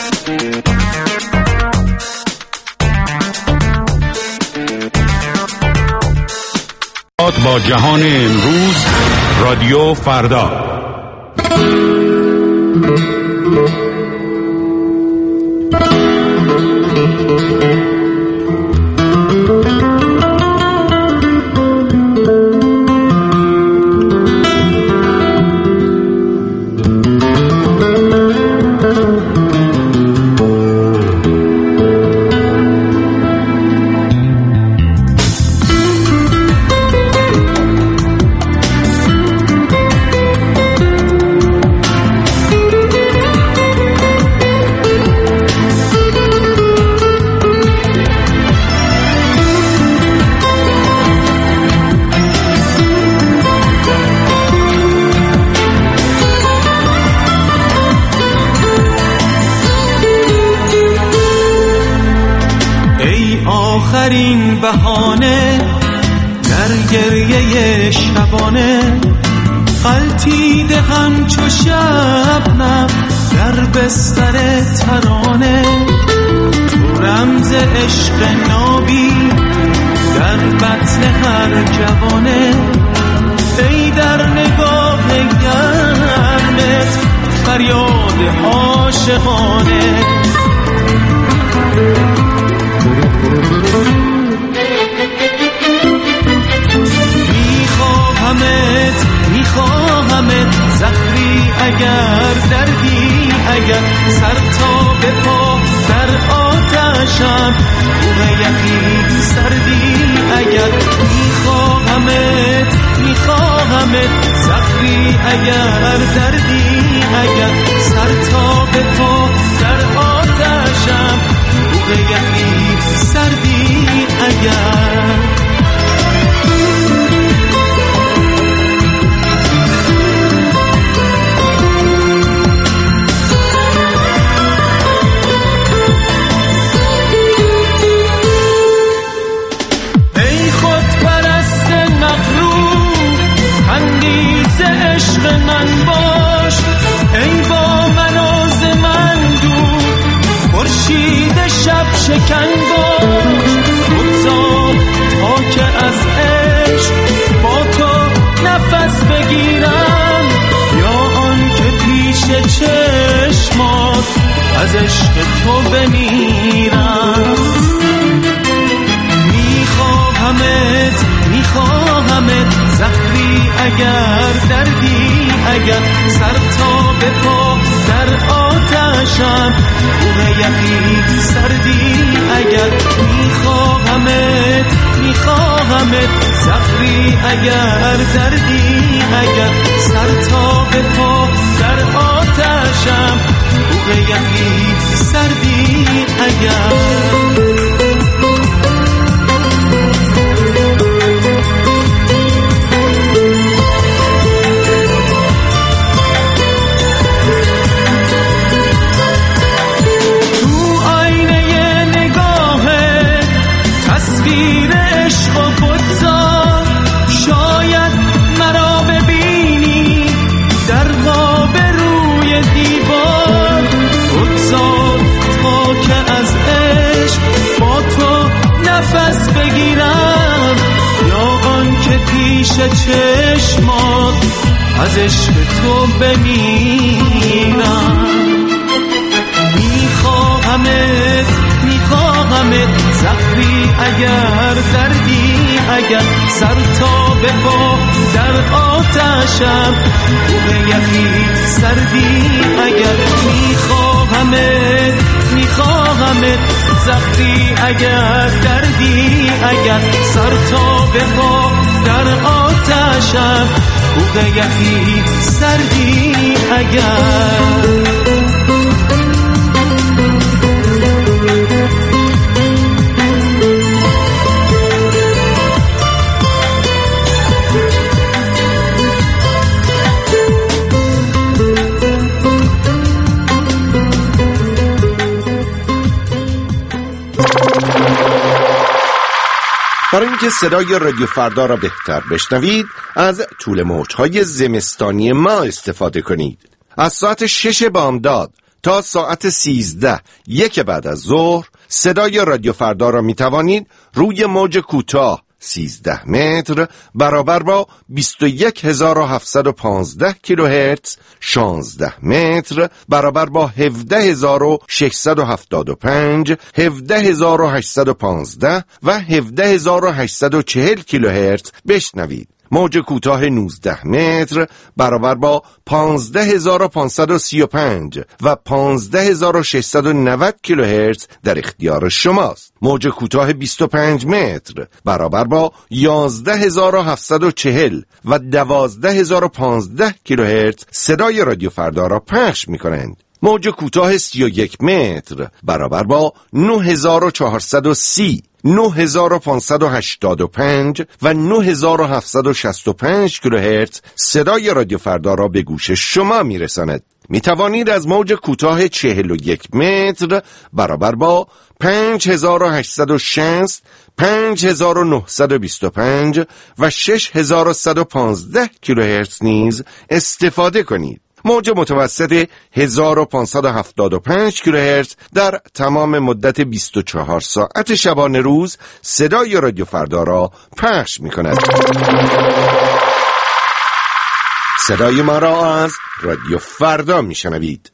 با جهان امروز رادیو فردا. آخرین بهانه در گریه شبانه، غلطیده همچو شبنم در بستر ترانه. تو رمز عشق نابی در بطن هر جوانه، ای در نگاه گرمت فریاد عاشقانه. میخواهمت زخمی اگر دردی اگر، سر تا به پا در آتشم کوه یخی سردی اگر. میخواهمت زخمی اگر دردی اگر، سر تا به پا در آتشم کوه یخی سردی اگر. من باش ای با مناز من دور، خورشید شب شکن باش. بگذار تا که از عشق با تو نفس بگیرم، یا آن که پیش چشمات از عشق تو بمیرم. میخواهمت زخمی اگر دردی اگر، سر تا به پا در آتشم کوه یخی سردی اگر. میخواهمت زخمی اگر دردی اگر، سر تا به پا در آتشم کوه یخی سردی اگر. تصویر عشق و بگذار، شاید مرا ببینی در خواب روی دیوار. بگذار تا که از عشق با تو نفس بگیرم، یا آن که پیش چشمات از عشق تو بمیرم. میخواهمت زخمی اگر دردی اگر، سر تا به پا در آتشم کوه یخی سردی اگر. میخواهمت زخمی اگر دردی اگر، سر تا به پا در آتشم کوه یخی سردی اگر. برای اینکه صدای رادیو فردا را بهتر بشنوید از طول موج‌های زمستانی ما استفاده کنید. از ساعت 6 بامداد تا ساعت 13 یک بعد از ظهر صدای رادیو فردا را می توانید روی موج کوتاه 13 متر برابر با 21715 کیلوهرتز، 16 متر برابر با 17675، 17815 و 17840 کیلوهرتز بشنوید. موج کوتاه 19 متر برابر با 15535 و 15690 کیلوهرتز در اختیار شماست. موج کوتاه 25 متر برابر با 11740 و 12015 کیلوهرتز صدای رادیو فردا را پخش می‌کنند. موج کوتاه 31 متر برابر با 9430، 9585 و 9765 کیلوهرتز صدای رادیو فردا را به گوش شما میرساند. می توانید از موج کوتاه 41 متر برابر با 5860، 5925 و 6115 کیلوهرتز نیز استفاده کنید. موج متوسط 1575 کیلوهرتز در تمام مدت 24 ساعت شبانه روز صدای رادیو فردا را پخش می کند. صدای ما را از رادیو فردا می شنوید.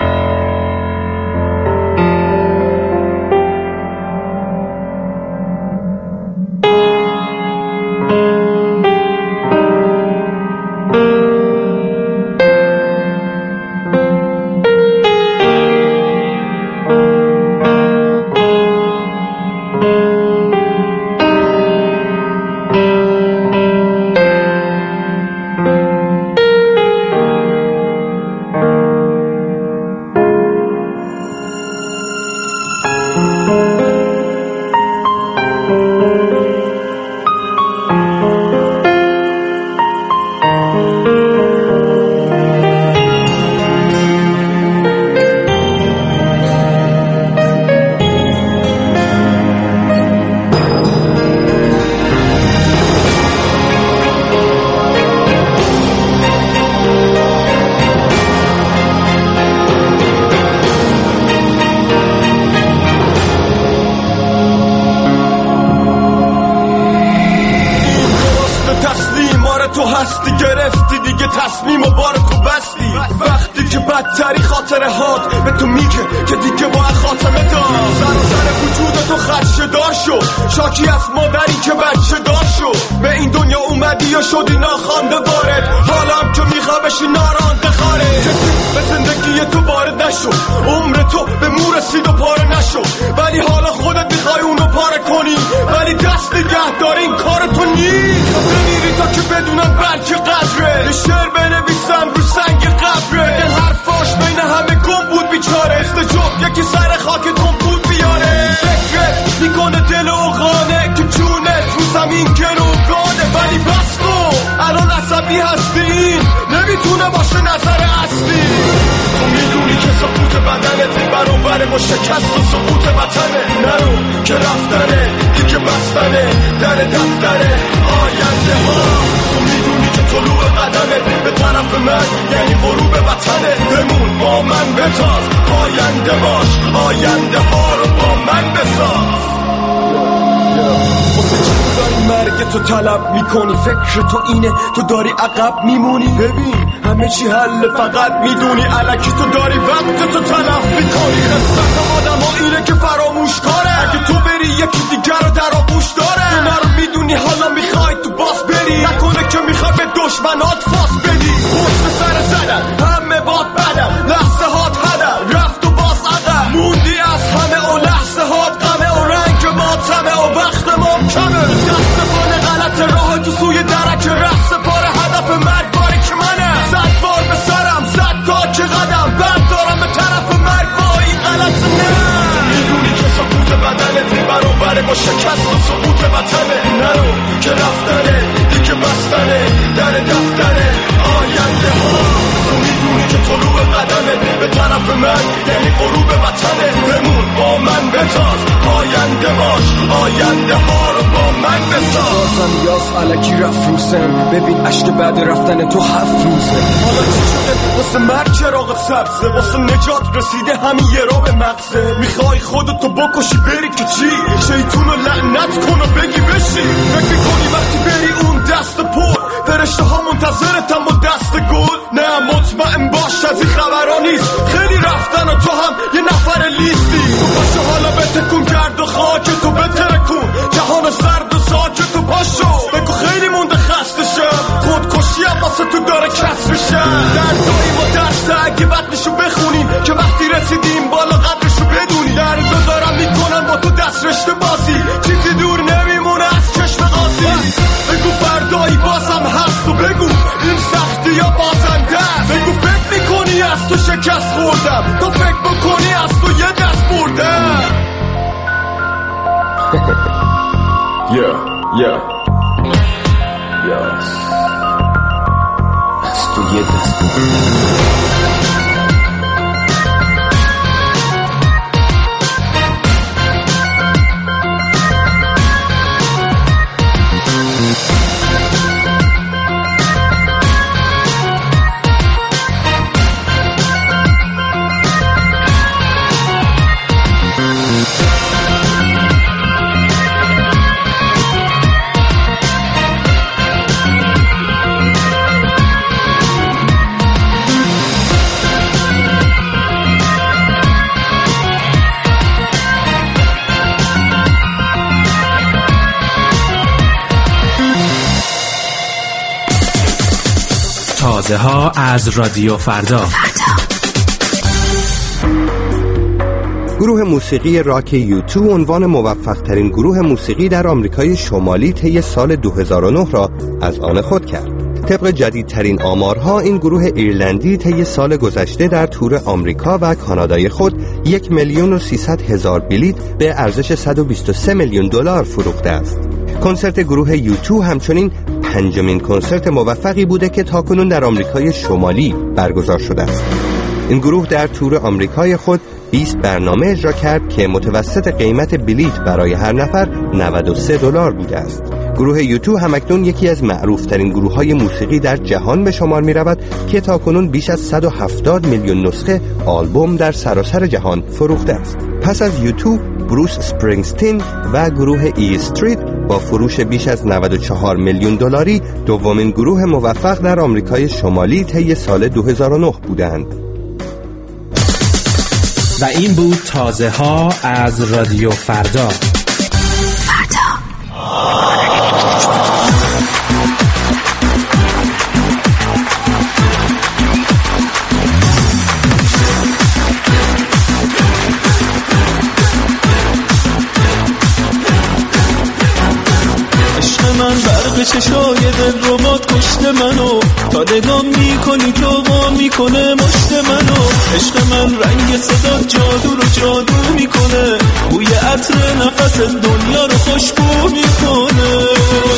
تو طلب میکنی، فکر تو اینه، تو داری عقب میمونی. ببین همه چی حل، فقط میدونی الکی تو داری وقت تو تلف میکنی. قصت آدم ها اینه که فراموش کاره، اگه تو بری یکی دیگر رو در آغوش داره. تو نرو میدونی حالا میخوای تو باز بری، نکنه که میخوای به دشمنات فاس بدی. پشت سر زدن همه باد بدن، لحظه هات هدن رفت و باز عدن. موندی از همه و لحظه هات غمه و رنگ ماتمه و وقت ما کمه. راه تو سوی درک رفت پاره هدف مرگ باری که منه. 100 بار به سرم زد تا که قدم بردارم به طرف مرگ با این غلط نه. میدونی که سقوط بدنت برابره با شکست و سقوط وطنه. نرو که رفتنه دیگه بستنه در دفتره آینده ها. تو میدونی که طلوع قدمت به طرف من یعنی غروب وطنه. بمون با من بتاز آینده باش، آینده ها رو با من علکی رفت روزم، ببین عشق بعد رفتن تو 7 روزه. حالا چی شده واسه مرگ چراغ سبزه، واسه نجات رسیده همین یه را به مغزه. میخوای خودتو بکشی بری که چی؟ شیطونو لعنت کن و بگی بشی. فکر میکنی وقتی بری اون دست پر فرشته ها منتظرتن با دست گل؟ نه مطمئن باش از این خبرها نیست، خیلی رفتن و تو هم یه نفر لیستی. تو پاشو حالا بتکون کرد و خاک تو بترکون، جهان سرد و ساکت تو پاشو بگو خیلی مونده خسته شم، خودکشی هم واسه تو داره کسر شم. دردایی ما درسته اگه بدنشو بخونیم که وقتی رسیدیم بالا قدرشو بدونی. دردو دارم میکنن با تو دست رشته بازی، چیزی دور نمیمونه از چشم قاضی. بگو فردایی بازم هست و بگو این سختی یا بازنده است. بگو فکر میکنی از تو شکست خوردم، تو فکر بکنی از تو یه دست بردم. از تو یه دست بردم. تازه ها از رادیو فردا. گروه موسیقی راک U2 عنوان موفق ترین گروه موسیقی در آمریکای شمالی طی سال 2009 را از آن خود کرد. طبق جدیدترین آمارها این گروه ایرلندی طی سال گذشته در تور آمریکا و کانادای خود 1,300,000 بلیت به ارزش 123 میلیون دلار فروخته است. کنسرت گروه U2 همچنین 5مین کنسرت موفقی بوده که تاکنون در آمریکای شمالی برگزار شده است. این گروه در تور آمریکای خود 20 برنامه اجرا کرد که متوسط قیمت بلیت برای هر نفر 93 دلار بوده است. گروه U2 همکنون یکی از معروفترین گروه‌های موسیقی در جهان به شمار می‌رود که تاکنون بیش از 170 میلیون نسخه آلبوم در سراسر جهان فروخته است. پس از U2 بروس اسپرینگستین و گروه ای استریت با فروش بیش از 94 میلیون دلاری دومین گروه موفق در آمریکای شمالی طی سال 2009 بودند. و این بود تازه ها از رادیو فردا. چشای دل رو باد کشت منو، تا نگام میکنی تو وا میکنه مشت منو. عشق من رنگ صدا جادو رو جادو میکنه، بوی عطر نفس دنیا رو خوشبو میکنه.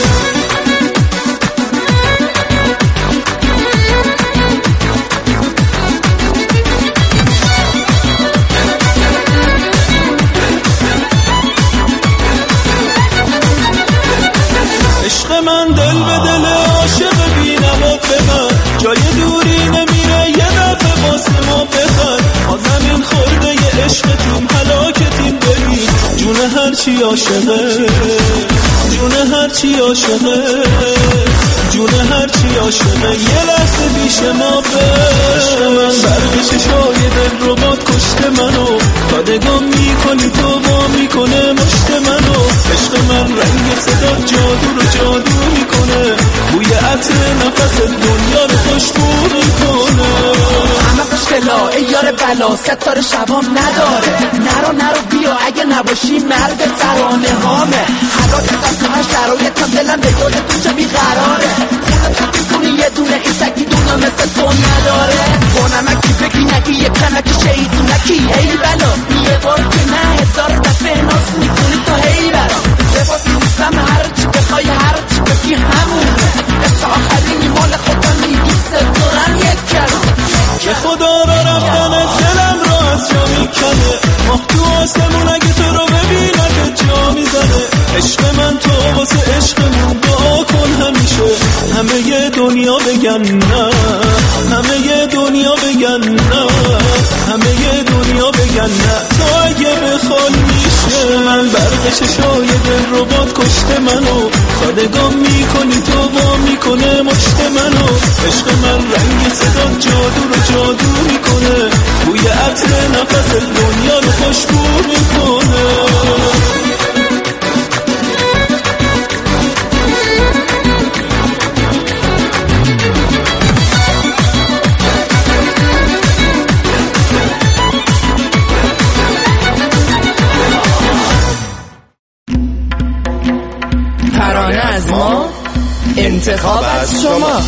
من دل به دل عاشق بی‌نوات ببر، جای دوری نمیره یه دفعه واسه ما بخر. ما زمین خورده یه عشقتیم هلاکتیم ببین، جون هرچی عاشقه، جون هرچی عاشقه، جون هرچی عاشقه، یه لحظه بیش ما بر. عشق من برق چشای دل رو باد کشت منو، تا نگام میکنی تو وا میکنه مشت منو. عشق من رنگ صدا جادو رو جادو میکنه، بوی عطر نفس دنیا رو خوشبو میکنه. همه خوشگلا ای یار بلا، ستاره شبام نداره. نرو بیا اگه نباشی مرد ترانه هامه. هرات دستمش شرایطم دلم به گل تو چه بیقراره. خودت میکنی یه دونه ایسکی دونه مثل تو نداره. با نمکی فکری نگی یه کمکی شیطونکی. ای بلا یه بار که نه هزار دفعه ناس میکنی تو هی برا. لباس نیستم هرچی بخوای هرچی بگی همونه. تا آخرینی مال خودم میدوست دارم یک کلو. به خدا را رفتن دلم را از جا میکنه. ماه تو آسمون اگه تو رو ببینه که جا میزنه. عشق من تو واسه عشقمون دعا کن همه دنیا بگن نه، همه دنیا بگن نه، همه دنیا بگن نه. تو اگه بخوای میشه من برق چشای دل رو باد کشته منو، خادگان میکنی تو با میکنه مشت منو. عشق من رنگ صدا جادو رو جادو میکنه، بوی عطر نفس دنیا رو خوشبو میکنه. ترانه از ما، انتخاب از شما.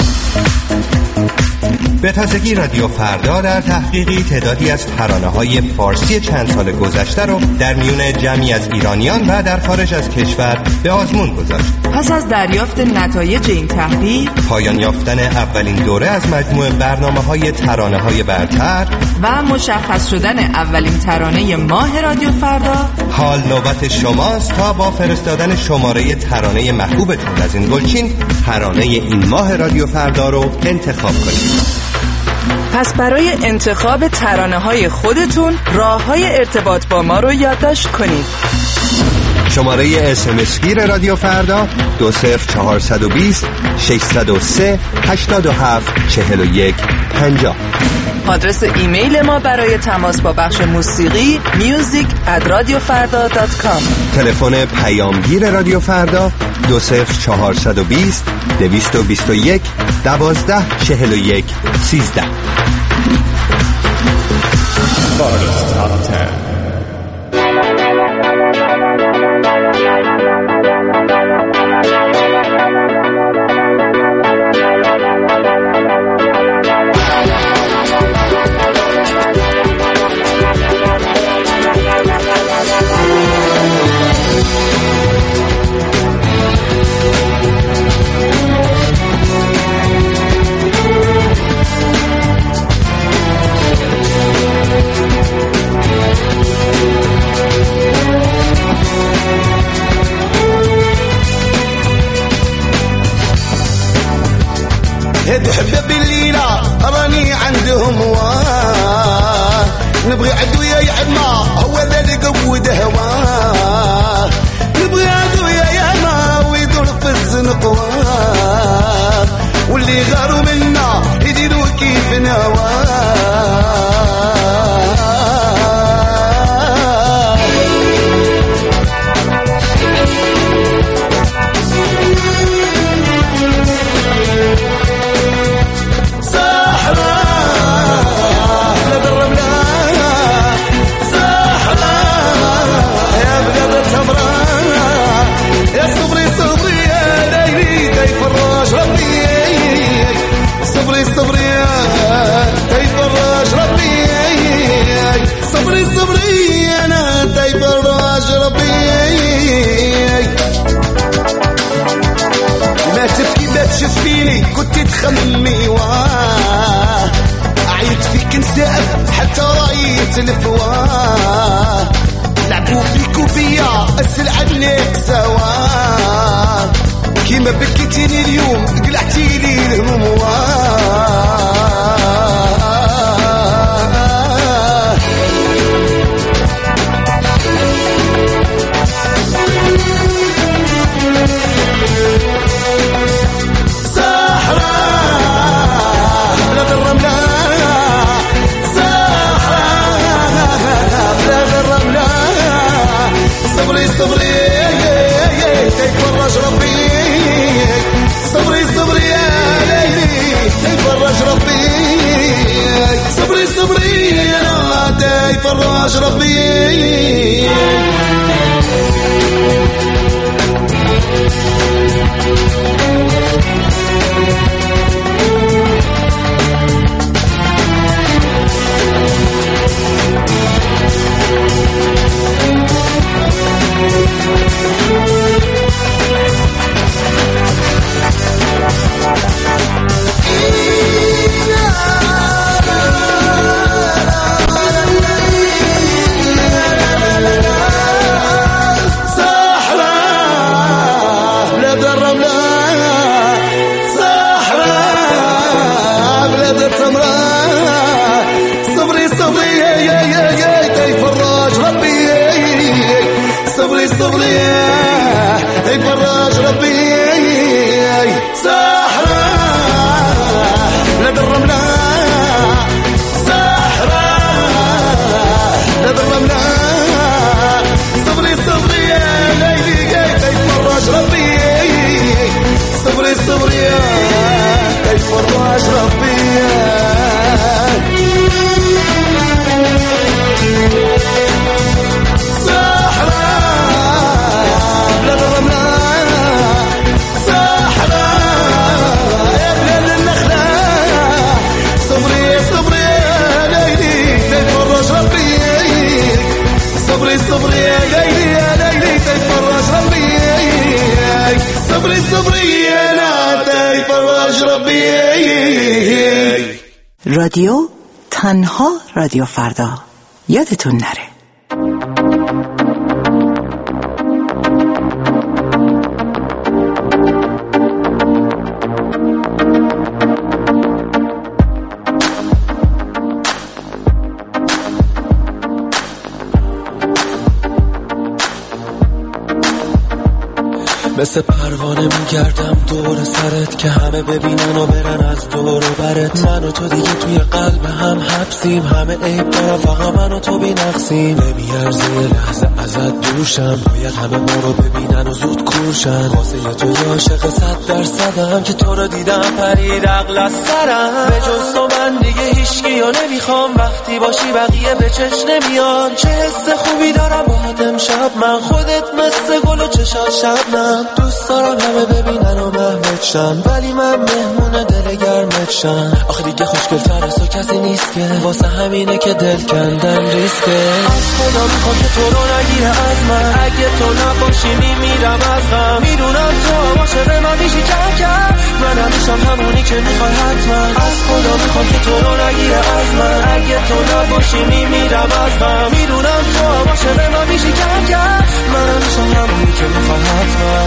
به تازگی رادیو فردا در تحقیقی تعدادی از ترانه‌های فارسی چند سال گذشته رو در میون جمعی از ایرانیان و در خارج از کشور به آزمون گذاشت. پس از دریافت نتایج این تحقیق، پایان یافتن اولین دوره از مجموعه برنامه‌های ترانه‌های برتر و مشخص شدن اولین ترانه ماه رادیو فردا، حال نوبت شماست تا با فرستادن شماره ترانه محبوبتون از این گلچین ترانه این ماه رادیو فردا رو انتخاب کنید. پس برای انتخاب ترانه‌های خودتون راه‌های ارتباط با ما رو یادداشت کنید. شماره SMS گیر رادیو فردا 20420 603 87 41 50. آدرس ایمیل ما برای تماس با بخش موسیقی music@radiofarda.com. تلفن پیامگیر رادیو فردا 20420 221 12 41 13. حباب الليلة راني عندهم واه، نبغي عدويا يعمى هو ذا اللي قود هواه، نبغي عدويا يعمى ويدور في الزنقواه، واللي غاروا منا يديروا كيف نواه. شفيني كنت تخمي واه، عيت فيك نسأل حتى رايت الفواه، لعبوا فيك وفيا اسل عنك سوا، كيما بكيتيني اليوم قلعتيلي الهموم واه. صبري صبري صبري صبري يفرج ربي سحرة لدى الرملة سحرة لدى الرملة صبري صبري يا ليلي يفرج ربي صبري صبري يفرج ربي صبري يا ليلي يا ليلي تفرج ربي صبري صبري يا لا تفرج ربي. رادیو تنها رادیو فردا، یادتون نره. مثل پروانه میگردم دور سرت که همه ببینن و برن از دور و برت. من و تو دیگه توی قلب هم حبسیم، همه عیب دارم فقط من و تو بی‌نقصیم. نمیارزه یه لحظه ازت دورشم، باید همه ما رو ببینن و زود کورشن. واسه تو یه عاشق 100% که تو رو دیدم پرید عقل از سرم. به جز تو من دیگه هیچکی رو نمیخوام، وقتی باشی بقیه به چش نمیان. چه حس خوبی دارم باهات امشب من، خودت مثل گل و چشات شبنم. دوست دارم همه ببینن و محمد شن، ولی من مهمون دل گرمت شن. آخه دیگه خوشگل‌تر از تو کسی نیست که، واسه همینه که دل کندم ریسکه. از خدا میخوام که تو رو نگیره از من، اگه تو نباشی میمیرم از غم. میدونم تو باشه به من میشی کم، من همیشم همونی که میخوای حتما. از خدا میخوام که تو رو نگیره از من، اگه تو نباشی میمیرم از غم. میدونم تو باشه به من میشی کم، من همیشم همونی که میخوای حتما.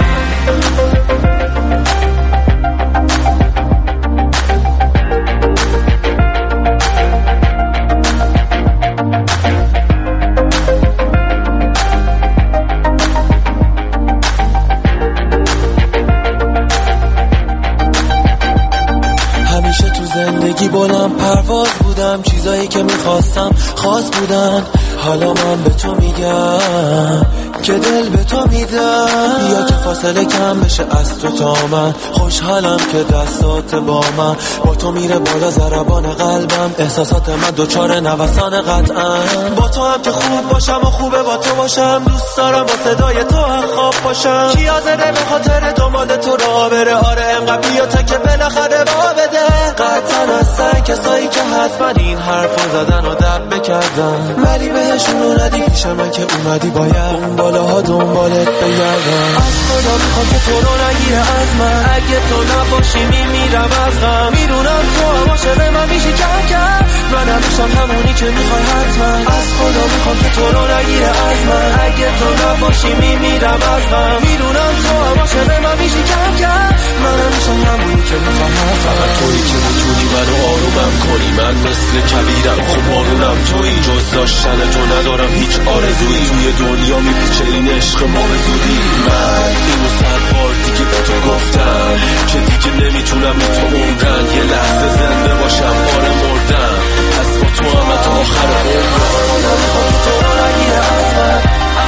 همیشه تو زندگی بلند پرواز بودم، چیزایی که میخواستم خاص بودن. حالا من به تو میگم که دل به تو میدم، بیا که فاصله کم بشه از تو تا من. خوشحالم که دستات با من، با تو میره بالا ضربان قلبم. احساسات من دوچار نوسان قطعا، با تو هم که خوب باشم و خوبه با تو باشم. دوست دارم با صدای تو خواب باشم. کی حاضره به خاطر دنبال تو راه بره؟ آره انقدر بیا تا که بالاخره با بده. قطعا هستن کسایی که حتما این حرفو زدن و دب بکردن، ولی بهشون رو ندی پیش من که اومدی باید اون بالاها دنبالت بگردم. از خدا میخوام که تو رو نگیره از من، اگه تو نباشی میمیرم از غم. میدونم تو باشه به من میشی کم، من همیشم همونی که میخوای حتما. از خدا میخوام که تو رو نگیره از من، اگه تو نباشی میمیرم از غم. میدونم تو باشه به من میشی کم، من همیشم همونی که میخوای حتما. فقط تویی که میتونی منو آرومم کنی، من مثل کبیرم خب آرومم تویی. جز داشتن تو ندارم هیچ آرزویی، توی دنیا میپیچه این عشق ما به زودی. من اینو 100 بار دیگه به تو گفتم که دیگه نمیتونم به تو عمرن. یه لحظه زنده باشم باره مردم، پس با تو هم تا آخر عمرم. تو رو نگیره از من،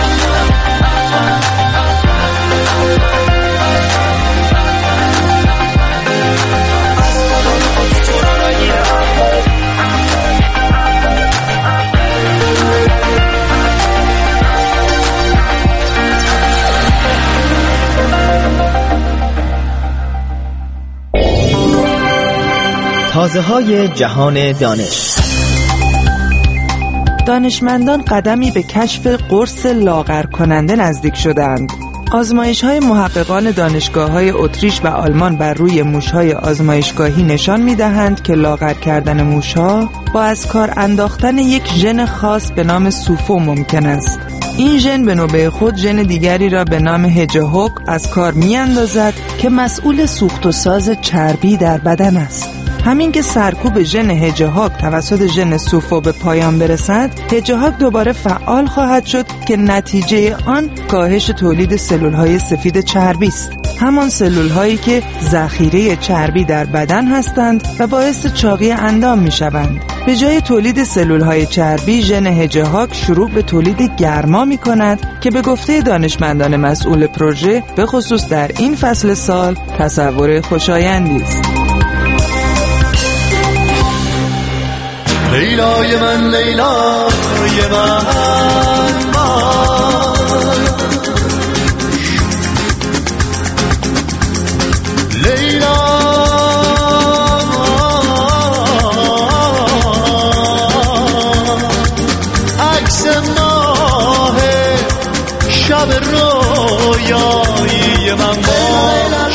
تازه‌های جهان دانش. دانشمندان قدمی به کشف قرص لاغر کننده نزدیک شدند. آزمایش‌های محققان دانشگاه‌های اتریش و آلمان بر روی موش‌های آزمایشگاهی نشان می‌دهند که لاغر کردن موش‌ها با از کار انداختن یک ژن خاص به نام سوفو ممکن است. این ژن به نوبه خود ژن دیگری را به نام هجهوک از کار می‌اندازد که مسئول سوخت و ساز چربی در بدن است. همین که سرکوب ژن هجهاگ توسط ژن سوفو به پایان برسد، هجهاگ دوباره فعال خواهد شد که نتیجه آن کاهش تولید سلول‌های سفید چربی است. همان سلول‌هایی که ذخیره چربی در بدن هستند و باعث چاقی اندام می‌شوند. به جای تولید سلول‌های چربی، ژن هجهاگ شروع به تولید گرما می‌کند که به گفته دانشمندان مسئول پروژه به خصوص در این فصل سال تصور خوشایندی است. لیلای من لیلای من لیلا عکس ماه شب رویایی من باش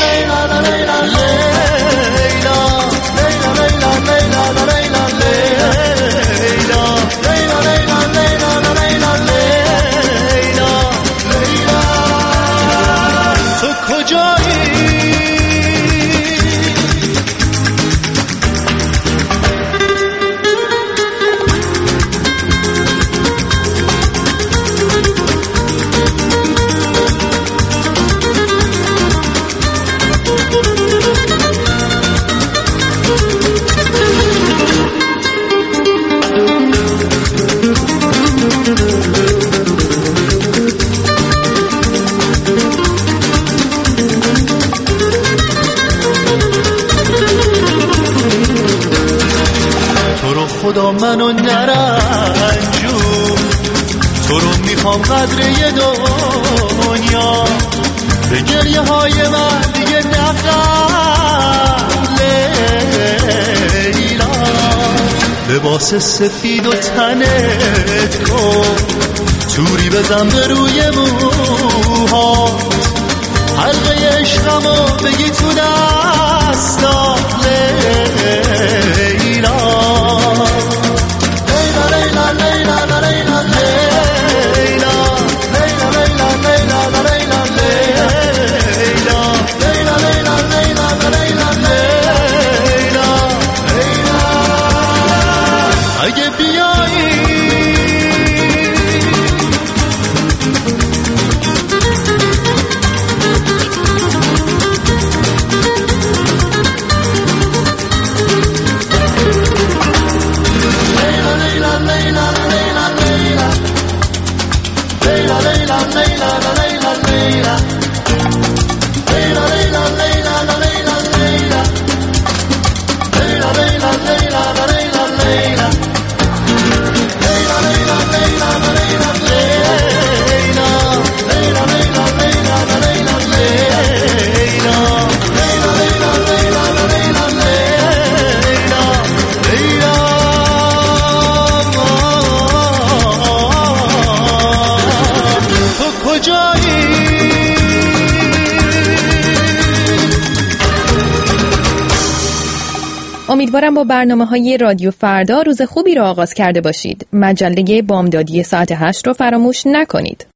خدا منو نرنجون، تو رو میخوام قدره دنیا، به گریه های من دیگه نخند لیلا، لباس سفید و تنت کن، توری بزن به روی موهات، حلقه عشقمو بگی تو دستات لیلا. اگه بیایی امیدوارم با برنامه‌های رادیو فردا روز خوبی رو آغاز کرده باشید. مجله بامدادی ساعت 8 رو فراموش نکنید.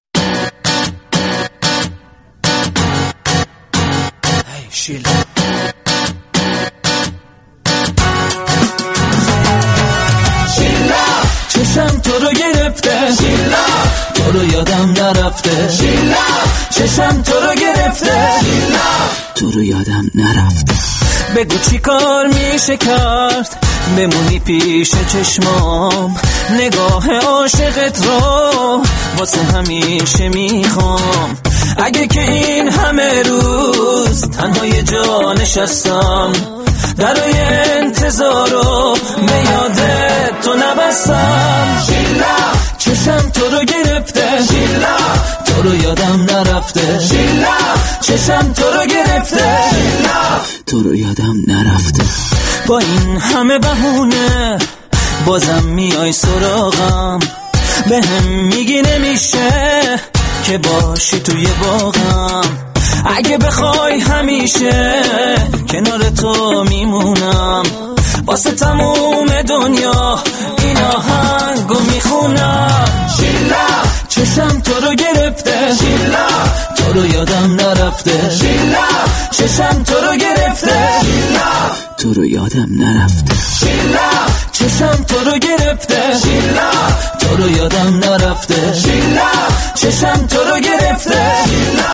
چشم تو رو گرفته، تو رو یادم نرفته، چشم تو رو گرفته، تو رو یادم نرفته. بگو چی کار میشه کرد بمونی پیش چشمام، نگاه عاشقت رو واسه همیشه میخوام. اگه که این همه روز تنها یه جا نشستم، درای انتظار رو به یادت تو نبستم. چشم تو رو گرفته، تو رو یادم نرفته، چشم تو رو گرفته، تو رو یادم نرفته. با این همه بهونه بازم میای سراغم، به هم میگی نمیشه که باشی توی باغم. اگه بخوای همیشه کنار تو میمونم، واسه تموم دنیا این آهنگو میخونم. چشم تو رو گرفته، تو رو یادم نرفته، چشم تو رو گرفته، تو رو یادم نرفته. شیلا چشم تو رو گرفته، شیلا تو رو یادم نرفته، شیلا چشم تو رو گرفته.